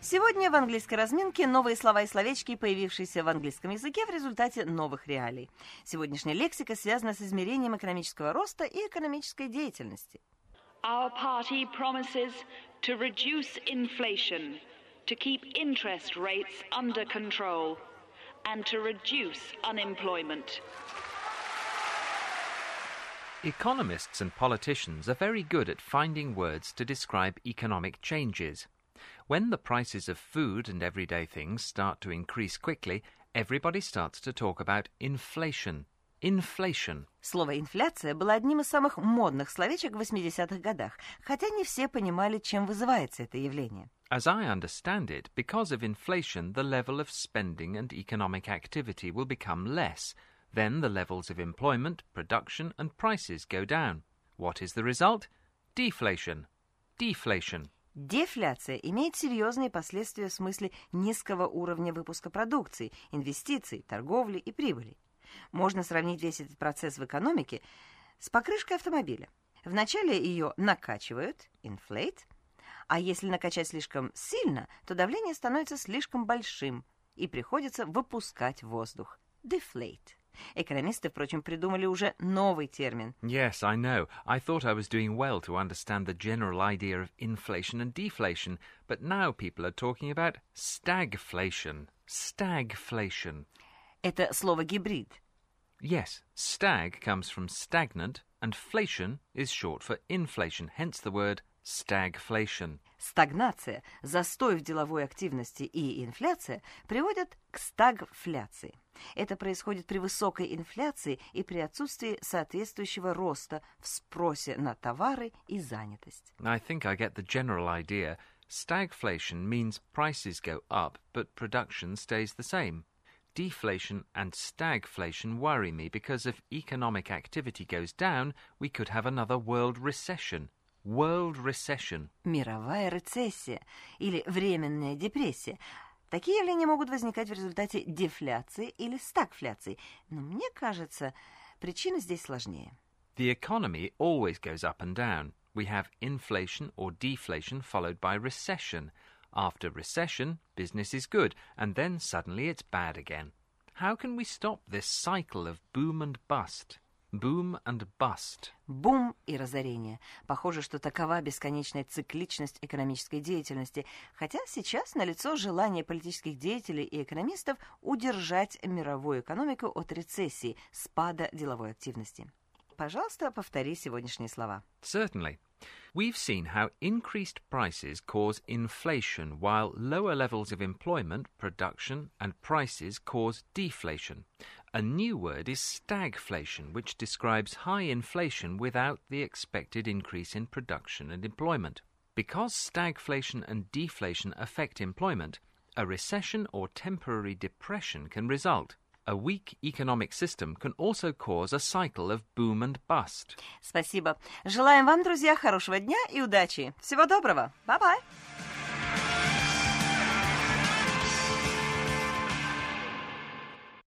Сегодня в английской разминке новые слова и словечки, появившиеся в английском языке в результате новых реалий. Сегодняшняя лексика связана с измерением экономического роста и экономической деятельности. Our party promises to reduce inflation, to keep interest rates under control, and to reduce unemployment. Economists and politicians are very good at finding words to describe economic changes. When the prices of food and everyday things start to increase quickly, everybody starts to talk about inflation. Inflation. Слово «инфляция» было одним из самых модных словечек в 80-х годах, хотя не все понимали, чем вызывается это явление. As I understand it, because of inflation, the level of spending and economic activity will become less. Then the levels of employment, production and prices go down. What is the result? Deflation. Deflation. Дефляция имеет серьезные последствия в смысле низкого уровня выпуска продукции, инвестиций, торговли и прибыли. Можно сравнить весь этот процесс в экономике с покрышкой автомобиля. Вначале ее накачивают, inflate, а если накачать слишком сильно, то давление становится слишком большим и приходится выпускать воздух, deflate. Экономисты, впрочем, придумали уже новый термин. Yes, I know. I thought I was doing well to understand the general idea of inflation and deflation, but now people are talking about stagflation. Stagflation. Это слово гибрид. Yes, stag comes from stagnant, and flation is short for inflation, hence the word stagflation. Стагнация, застой в деловой активности и инфляция приводят к стагфляции. Это происходит при высокой инфляции и при отсутствии соответствующего роста в спросе на товары и занятость. I think I get the general idea. Stagflation means prices go up, but production stays the same. Deflation and stagflation worry me because if economic activity goes down, we could have another world recession. World recession. Мировая рецессия или временная депрессия. Такие явления могут возникать в результате дефляции или стагфляции. Но мне кажется, причина здесь сложнее. The economy always goes up and down. We have inflation or deflation followed by recession. After recession, business is good, and then suddenly it's bad again. How can we stop this cycle of boom and bust? Boom and bust. Бум и разорение. Похоже, что такова бесконечная цикличность экономической деятельности, хотя сейчас налицо желание политических деятелей и экономистов удержать мировую экономику от рецессии, спада деловой активности. Пожалуйста, повтори сегодняшние слова. Certainly. We've seen how increased prices cause inflation, while lower levels of employment, production, and prices cause deflation. A new word is stagflation, which describes high inflation without the expected increase in production and employment. Because stagflation and deflation affect employment, a recession or temporary depression can result. A weak economic system can also cause a cycle of boom and bust. Спасибо. Желаем вам, друзья, хорошего дня и удачи. Всего доброго. Bye-bye.